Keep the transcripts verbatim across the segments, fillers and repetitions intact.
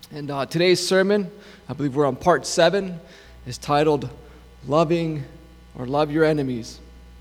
And uh, today's sermon, I believe we're on part seven, is titled Loving or Love Your Enemies.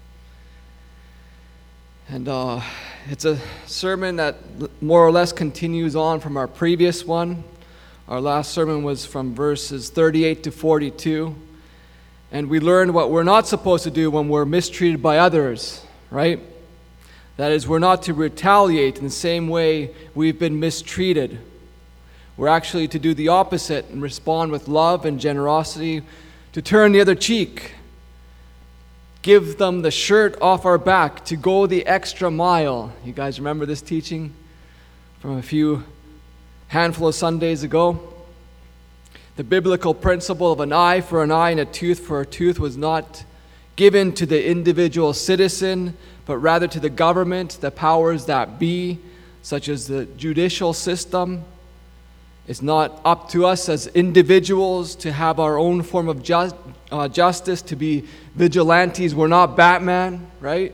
And uh, it's a sermon that more or less continues on from our previous one. Our last sermon was from verses thirty-eight to forty-two. And we learned what we're not supposed to do when we're mistreated by others, right? That is, we're not to retaliate in the same way we've been mistreated. We're actually to do the opposite and respond with love and generosity, to turn the other cheek, give them the shirt off our back, to go the extra mile. You guys remember this teaching from a few handful of Sundays ago? The biblical principle of an eye for an eye and a tooth for a tooth was not given to the individual citizen, but rather to the government, the powers that be, such as the judicial system. It's not up to us as individuals to have our own form of just, uh, justice, to be vigilantes. We're not Batman, right?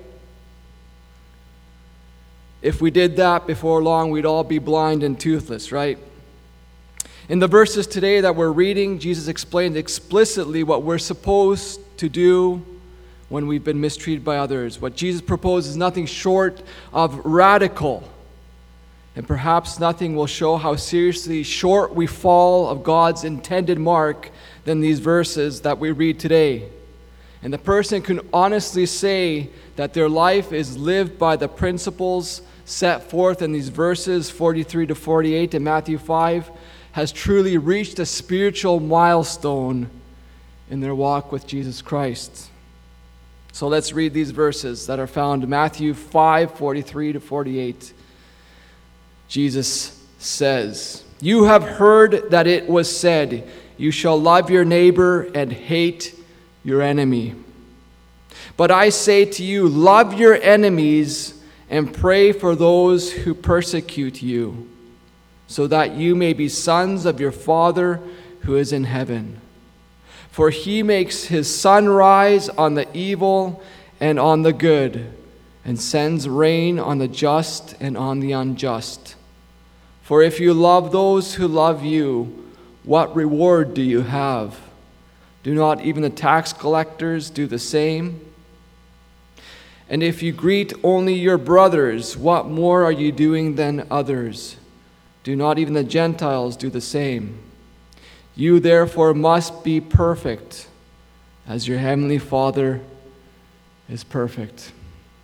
If we did that before long, we'd all be blind and toothless, right? In the verses today that we're reading, Jesus explained explicitly what we're supposed to do when we've been mistreated by others. What Jesus proposes is nothing short of radical. And perhaps nothing will show how seriously short we fall of God's intended mark than these verses that we read today. And the person can honestly say that their life is lived by the principles set forth in these verses, forty-three to forty-eight in Matthew five, has truly reached a spiritual milestone in their walk with Jesus Christ. So let's read these verses that are found in Matthew five, forty-three to forty-eight. Jesus says, "You have heard that it was said, 'You shall love your neighbor and hate your enemy.' But I say to you, love your enemies and pray for those who persecute you, so that you may be sons of your Father who is in heaven. For he makes his sun rise on the evil and on the good, and sends rain on the just and on the unjust. For if you love those who love you, what reward do you have? Do not even the tax collectors do the same? And if you greet only your brothers, what more are you doing than others? Do not even the Gentiles do the same? You therefore must be perfect, as your heavenly Father is perfect."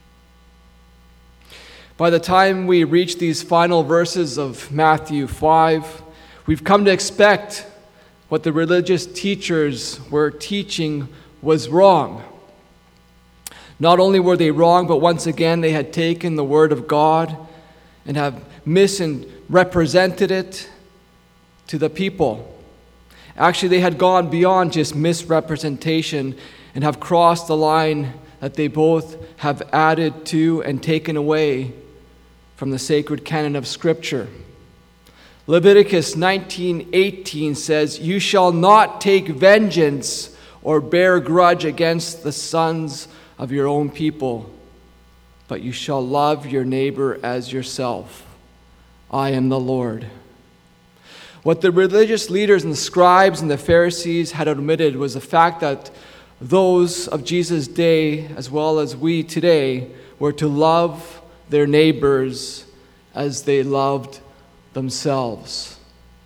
By the time we reach these final verses of Matthew five, we've come to expect what the religious teachers were teaching was wrong. Not only were they wrong, but once again they had taken the Word of God and have misrepresented it to the people. Actually, they had gone beyond just misrepresentation and have crossed the line that they both have added to and taken away from the sacred canon of Scripture. Leviticus nineteen eighteen says, "You shall not take vengeance or bear grudge against the sons of your own people, but you shall love your neighbor as yourself. I am the Lord." What the religious leaders and the scribes and the Pharisees had omitted was the fact that those of Jesus' day, as well as we today, were to love their neighbors as they loved themselves.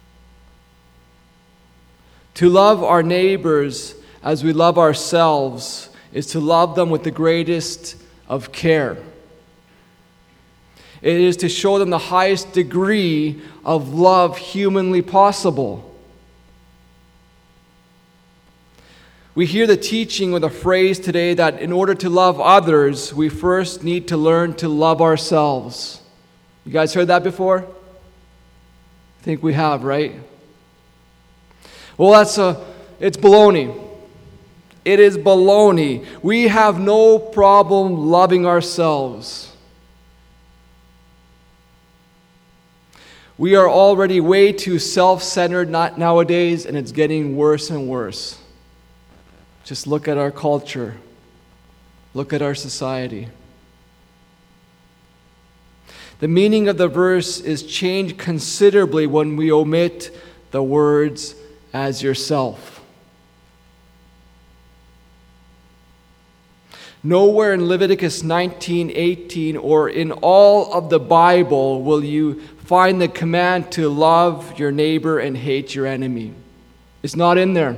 To love our neighbors as we love ourselves is to love them with the greatest of care. It is to show them the highest degree of love humanly possible. We hear the teaching or the phrase today that in order to love others, we first need to learn to love ourselves. You guys heard that before? I think we have, right? Well, that's a, it's baloney. It is baloney. We have no problem loving ourselves. We are already way too self-centered nowadays, and it's getting worse and worse. Just look at our culture. Look at our society. The meaning of the verse is changed considerably when we omit the words as yourself. Nowhere in Leviticus nineteen eighteen or in all of the Bible will you find the command to love your neighbor and hate your enemy. It's not in there.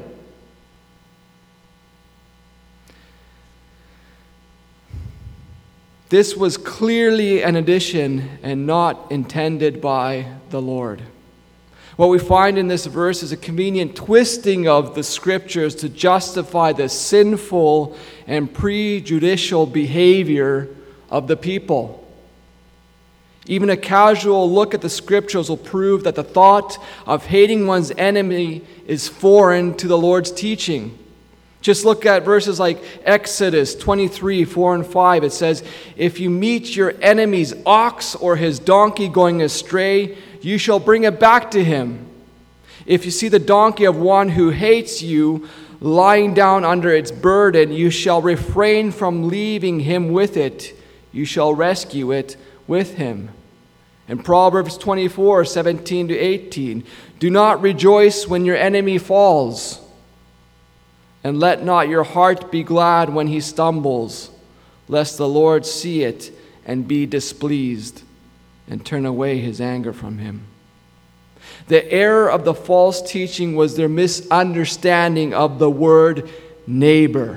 This was clearly an addition and not intended by the Lord. What we find in this verse is a convenient twisting of the scriptures to justify the sinful and prejudicial behavior of the people. Even a casual look at the scriptures will prove that the thought of hating one's enemy is foreign to the Lord's teaching. Just look at verses like Exodus twenty-three, four and five. It says, "If you meet your enemy's ox or his donkey going astray, you shall bring it back to him. If you see the donkey of one who hates you lying down under its burden, you shall refrain from leaving him with it. You shall rescue it with him." And Proverbs twenty-four, seventeen to eighteen. "Do not rejoice when your enemy falls, and let not your heart be glad when he stumbles, lest the Lord see it and be displeased, and turn away his anger from him." The error of the false teaching was their misunderstanding of the word neighbor.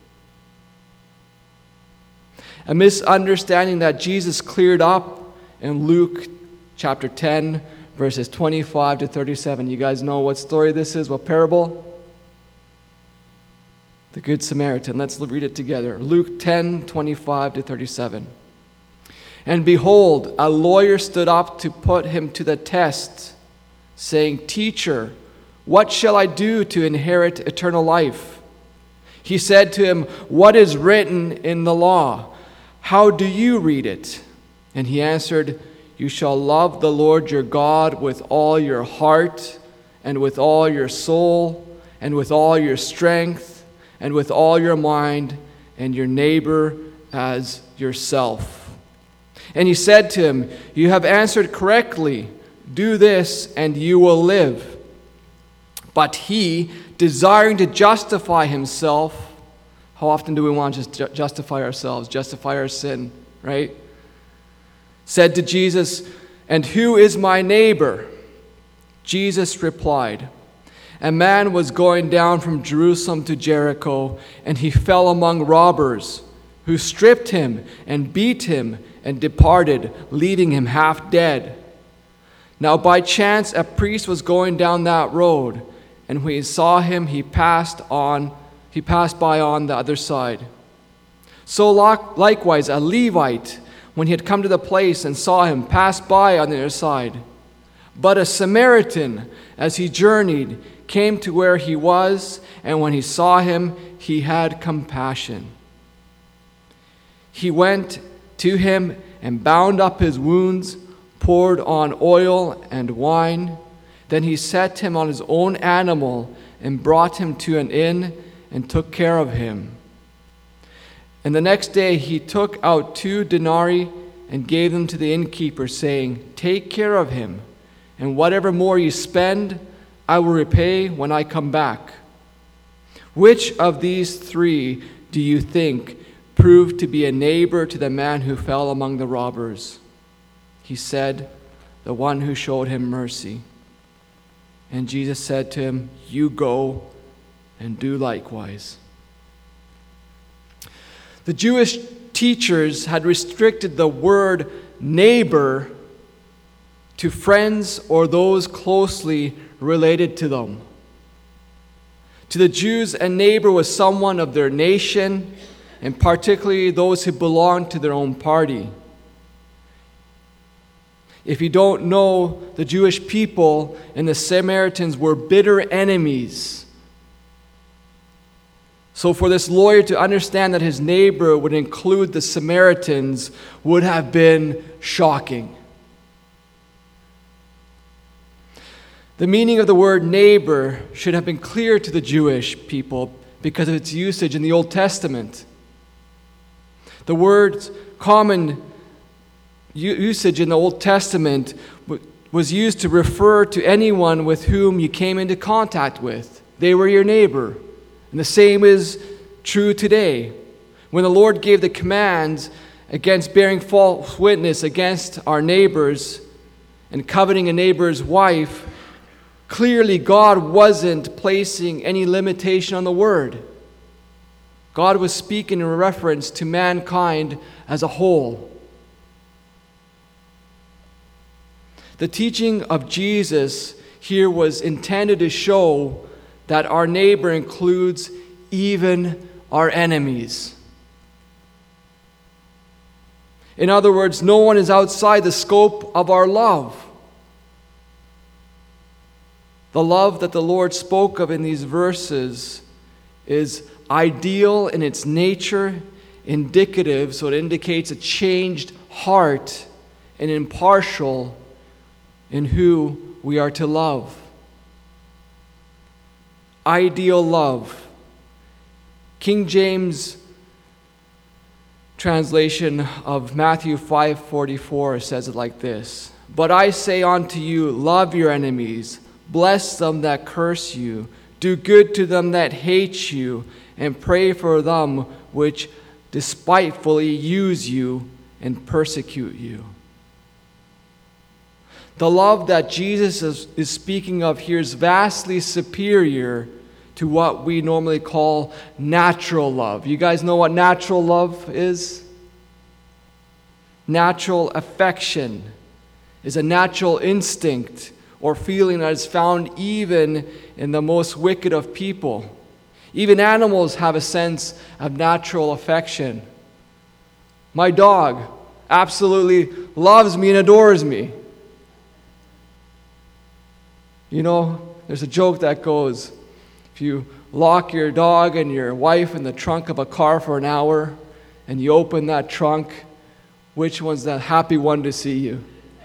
A misunderstanding that Jesus cleared up in Luke chapter ten, verses twenty-five to thirty-seven. You guys know what story this is, what parable? The Good Samaritan. Let's read it together. Luke ten, twenty-five to thirty-seven. "And behold, a lawyer stood up to put him to the test, saying, 'Teacher, what shall I do to inherit eternal life?' He said to him, 'What is written in the law? How do you read it?' And he answered, 'You shall love the Lord your God with all your heart, and with all your soul, and with all your strength, and with all your mind, and your neighbor as yourself.' And he said to him, 'You have answered correctly. Do this, and you will live.' But he, desiring to justify himself," how often do we want to just justify ourselves, justify our sin, right? "Said to Jesus, 'And who is my neighbor?' Jesus replied, 'A man was going down from Jerusalem to Jericho, and he fell among robbers, who stripped him and beat him and departed, leaving him half dead. Now by chance a priest was going down that road, and when he saw him, he passed on, he passed by on the other side. So likewise a Levite, when he had come to the place and saw him, passed by on the other side. But a Samaritan, as he journeyed, came to where he was, and when he saw him, he had compassion. He went to him and bound up his wounds, poured on oil and wine. Then he set him on his own animal and brought him to an inn and took care of him. And the next day he took out two denarii and gave them to the innkeeper, saying, 'Take care of him, and whatever more you spend, I will repay when I come back.' Which of these three do you think proved to be a neighbor to the man who fell among the robbers?" He said, "The one who showed him mercy." And Jesus said to him, "You go and do likewise." The Jewish teachers had restricted the word neighbor to friends or those closely related to them. To the Jews, a neighbor was someone of their nation, and particularly those who belonged to their own party. If you don't know, the Jewish people and the Samaritans were bitter enemies. So for this lawyer to understand that his neighbor would include the Samaritans would have been shocking. The meaning of the word neighbor should have been clear to the Jewish people because of its usage in the Old Testament. The word's common usage in the Old Testament was used to refer to anyone with whom you came into contact with. They were your neighbor. And the same is true today. When the Lord gave the commands against bearing false witness against our neighbors and coveting a neighbor's wife, clearly God wasn't placing any limitation on the word. God was speaking in reference to mankind as a whole. The teaching of Jesus here was intended to show that our neighbor includes even our enemies. In other words, no one is outside the scope of our love. The love that the Lord spoke of in these verses is ideal in its nature, indicative, so it indicates a changed heart, and impartial in who we are to love. Ideal love. King James translation of Matthew five forty-four says it like this: "But I say unto you, love your enemies, bless them that curse you, do good to them that hate you, and pray for them which despitefully use you and persecute you." The love that Jesus is, is speaking of here is vastly superior to what we normally call natural love. You guys know what natural love is? Natural affection is a natural instinct or feeling that is found even in the most wicked of people. Even animals have a sense of natural affection. My dog absolutely loves me and adores me. You know, there's a joke that goes, if you lock your dog and your wife in the trunk of a car for an hour and you open that trunk, which one's the happy one to see you?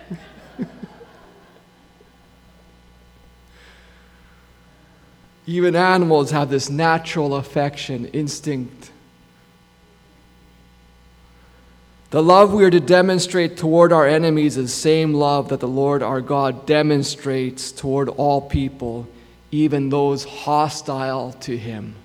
Even animals have this natural affection, instinct. The love we are to demonstrate toward our enemies is the same love that the Lord our God demonstrates toward all people, even those hostile to Him.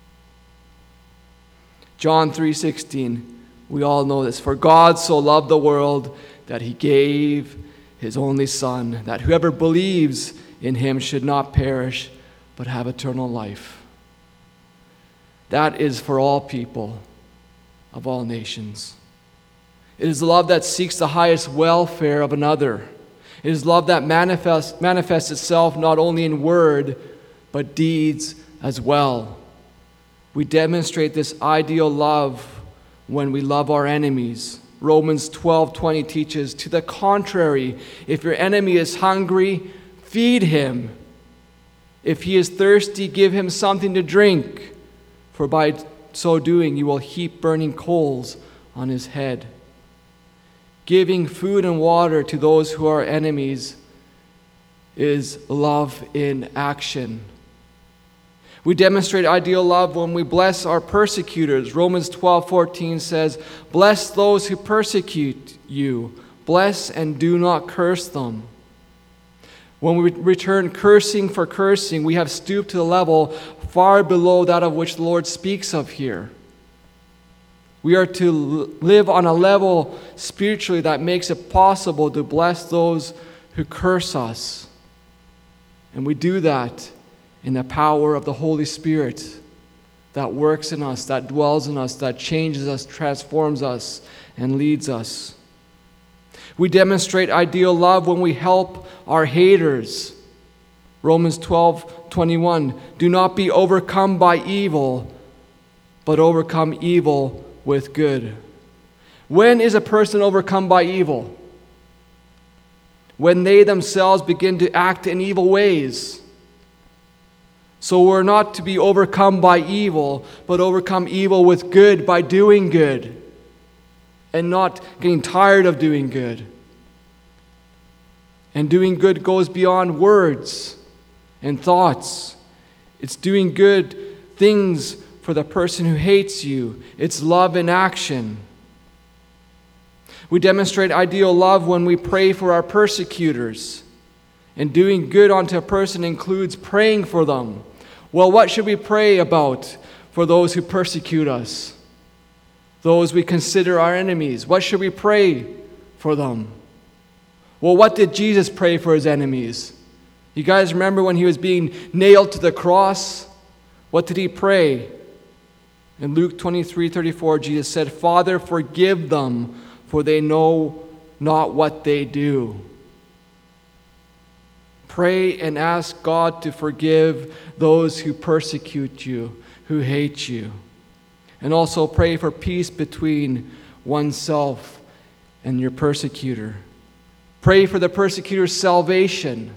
John three sixteen, we all know this. "For God so loved the world that He gave His only Son, that whoever believes in Him should not perish, but have eternal life." That is for all people of all nations. It is love that seeks the highest welfare of another. It is love that manifests, manifests itself not only in word, but deeds as well. We demonstrate this ideal love when we love our enemies. Romans twelve twenty teaches, "To the contrary, if your enemy is hungry, feed him. If he is thirsty, give him something to drink, for by so doing you will heap burning coals on his head." Giving food and water to those who are enemies is love in action. We demonstrate ideal love when we bless our persecutors. Romans twelve fourteen says, "Bless those who persecute you. Bless and do not curse them." When we return cursing for cursing, we have stooped to the level far below that of which the Lord speaks of here. We are to live on a level spiritually that makes it possible to bless those who curse us. And we do that in the power of the Holy Spirit that works in us, that dwells in us, that changes us, transforms us, and leads us. We demonstrate ideal love when we help our haters. Romans twelve twenty-one, "Do not be overcome by evil, but overcome evil with good." When is a person overcome by evil? When they themselves begin to act in evil ways. So we're not to be overcome by evil, but overcome evil with good by doing good and not getting tired of doing good. And doing good goes beyond words and thoughts. It's doing good things for the person who hates you. It's love in action. We demonstrate ideal love when we pray for our persecutors. And doing good unto a person includes praying for them. Well, what should we pray about for those who persecute us? Those we consider our enemies. What should we pray for them? Well, what did Jesus pray for his enemies? You guys remember when he was being nailed to the cross? What did he pray? In Luke twenty-three thirty-four, Jesus said, "Father, forgive them, for they know not what they do." Pray and ask God to forgive those who persecute you, who hate you. And also pray for peace between oneself and your persecutor. Pray for the persecutor's salvation.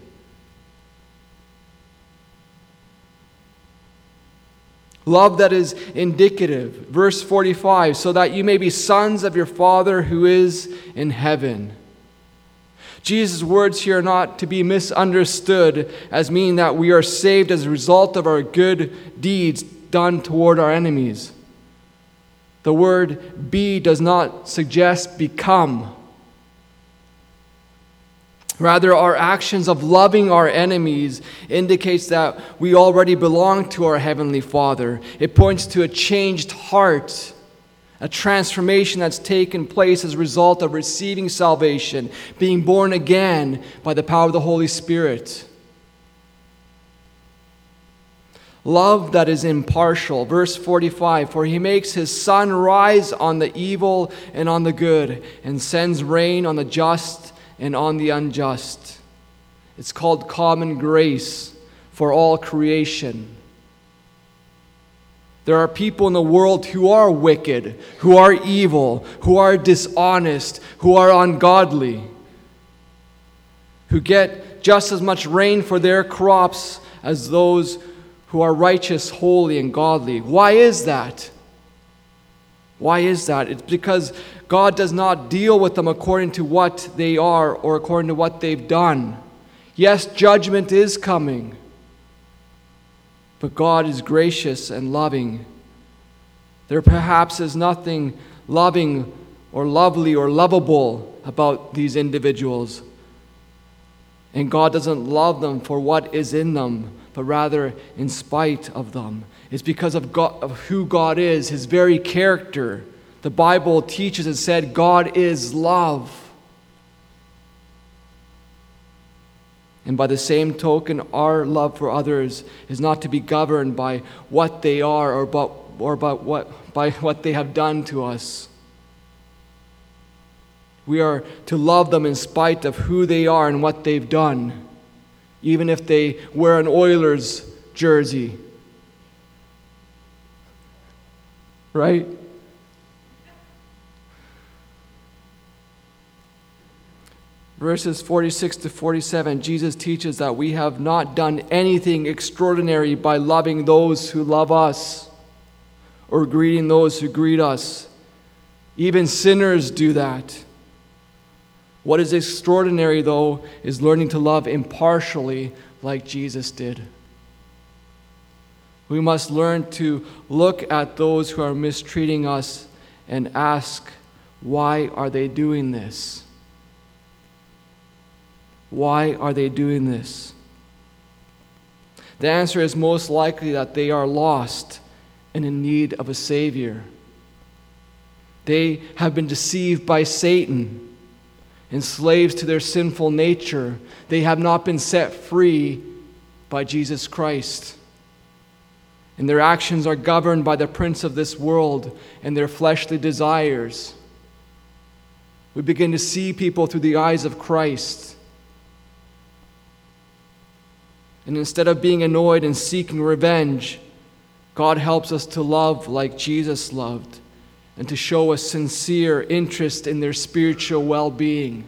Love that is indicative. Verse forty-five, so that you may be sons of your Father who is in heaven. Jesus' words here are not to be misunderstood as meaning that we are saved as a result of our good deeds done toward our enemies. The word be does not suggest become. Rather, our actions of loving our enemies indicates that we already belong to our Heavenly Father. It points to a changed heart, a transformation that's taken place as a result of receiving salvation, being born again by the power of the Holy Spirit. Love that is impartial. Verse forty-five, for he makes his sun rise on the evil and on the good, and sends rain on the just and on the unjust. It's called common grace for all creation. There are people in the world who are wicked, who are evil, who are dishonest, who are ungodly, who get just as much rain for their crops as those who are righteous, holy, and godly. Why is that? Why is that? It's because God does not deal with them according to what they are or according to what they've done. Yes, judgment is coming, but God is gracious and loving. There perhaps is nothing loving or lovely or lovable about these individuals. And God doesn't love them for what is in them, but rather in spite of them. It's because of, God, of who God is, his very character. The Bible teaches and said, God is love. And by the same token, our love for others is not to be governed by what they are or, about, or about what, by what they have done to us. We are to love them in spite of who they are and what they've done, even if they wear an Oilers jersey. Right? Verses forty-six to forty-seven, Jesus teaches that we have not done anything extraordinary by loving those who love us or greeting those who greet us. Even sinners do that. What is extraordinary, though, is learning to love impartially like Jesus did. We must learn to look at those who are mistreating us and ask, why are they doing this? Why are they doing this? The answer is most likely that they are lost and in need of a Savior. They have been deceived by Satan, enslaved to their sinful nature. They have not been set free by Jesus Christ. And their actions are governed by the prince of this world and their fleshly desires. We begin to see people through the eyes of Christ. And instead of being annoyed and seeking revenge, God helps us to love like Jesus loved and to show a sincere interest in their spiritual well-being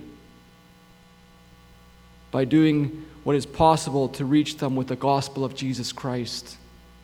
by doing what is possible to reach them with the gospel of Jesus Christ.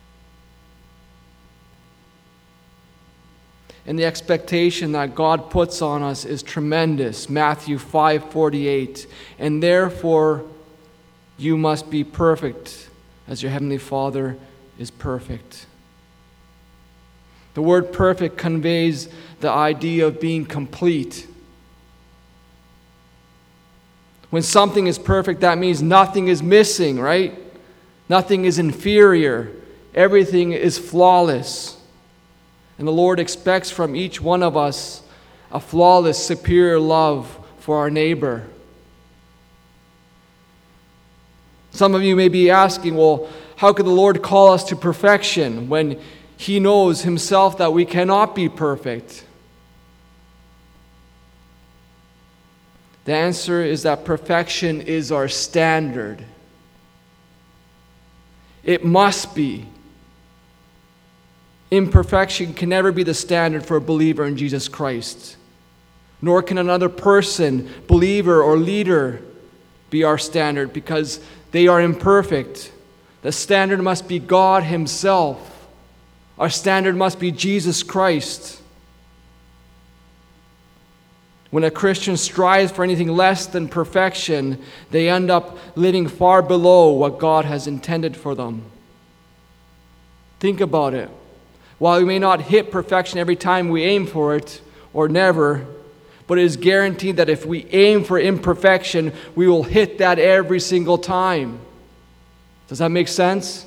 And the expectation that God puts on us is tremendous. Matthew five forty-eight, and therefore you must be perfect as your heavenly Father is perfect. The word perfect conveys the idea of being complete. When something is perfect, that means nothing is missing, right? Nothing is inferior. Everything is flawless. And the Lord expects from each one of us a flawless, superior love for our neighbor. Some of you may be asking, well, how could the Lord call us to perfection when He knows Himself that we cannot be perfect? The answer is that perfection is our standard. It must be. Imperfection can never be the standard for a believer in Jesus Christ. Nor can another person, believer or leader, be our standard, because they are imperfect. The standard must be God Himself. Our standard must be Jesus Christ. When a Christian strives for anything less than perfection, they end up living far below what God has intended for them. Think about it. While we may not hit perfection every time we aim for it, or never, but it is guaranteed that if we aim for imperfection, we will hit that every single time. Does that make sense?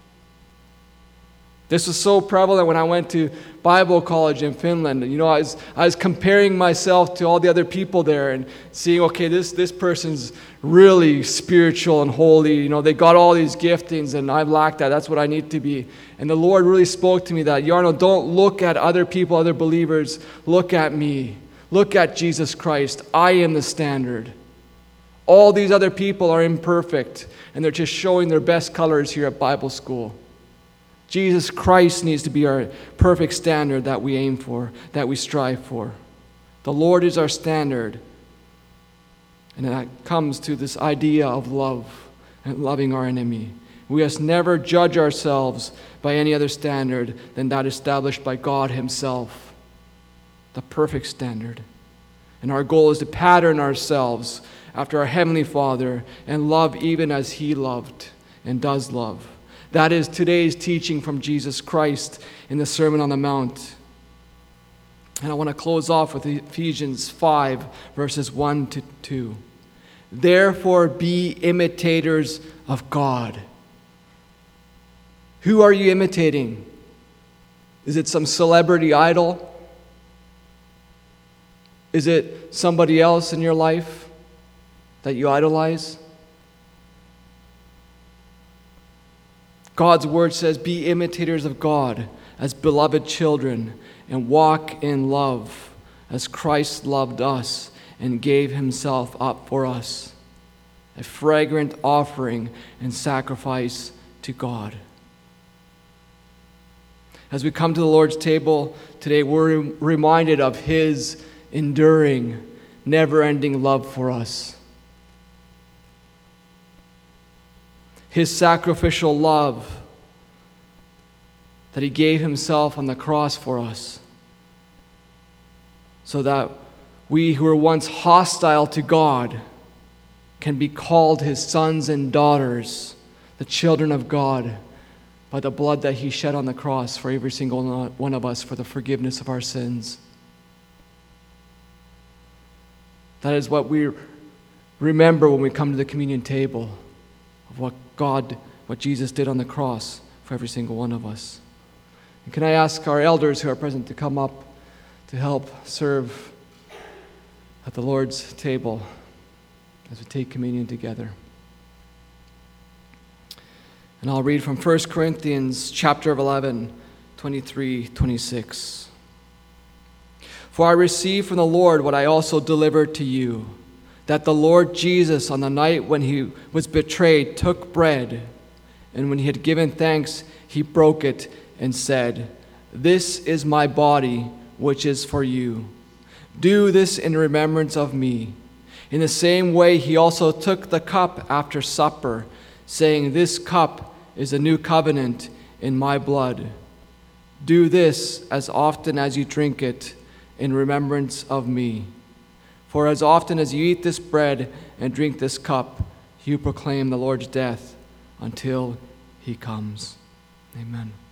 This was so prevalent when I went to Bible college in Finland. You know, I was, I was comparing myself to all the other people there and seeing, okay, this, this person's really spiritual and holy. You know, they got all these giftings and I've lacked that. That's what I need to be. And the Lord really spoke to me that, Jarno, don't look at other people, other believers. Look at me. Look at Jesus Christ. I am the standard. All these other people are imperfect and they're just showing their best colors here at Bible school. Jesus Christ needs to be our perfect standard that we aim for, that we strive for. The Lord is our standard. And that comes to this idea of love and loving our enemy. We must never judge ourselves by any other standard than that established by God Himself, the perfect standard. And our goal is to pattern ourselves after our Heavenly Father and love even as He loved and does love. That is today's teaching from Jesus Christ in the Sermon on the Mount. And I want to close off with Ephesians five, verses one to two. Therefore, be imitators of God. Who are you imitating? Is it some celebrity idol? Is it somebody else in your life that you idolize? God's word says, be imitators of God as beloved children and walk in love as Christ loved us and gave Himself up for us, a fragrant offering and sacrifice to God. As we come to the Lord's table today, we're reminded of His enduring, never-ending love for us. His sacrificial love that He gave Himself on the cross for us so that we who were once hostile to God can be called His sons and daughters, the children of God, by the blood that He shed on the cross for every single one of us for the forgiveness of our sins. That is what we remember when we come to the communion table, of what God, what Jesus did on the cross for every single one of us. And can I ask our elders who are present to come up to help serve at the Lord's table as we take communion together? And I'll read from First Corinthians chapter eleven, twenty-three, twenty-six. For I received from the Lord what I also delivered to you, that the Lord Jesus, on the night when He was betrayed, took bread, and when He had given thanks, He broke it and said, "This is my body, which is for you. Do this in remembrance of me." In the same way, He also took the cup after supper, saying, "This cup is a new covenant in my blood. Do this as often as you drink it in remembrance of me. For as often as you eat this bread and drink this cup, you proclaim the Lord's death until He comes." Amen.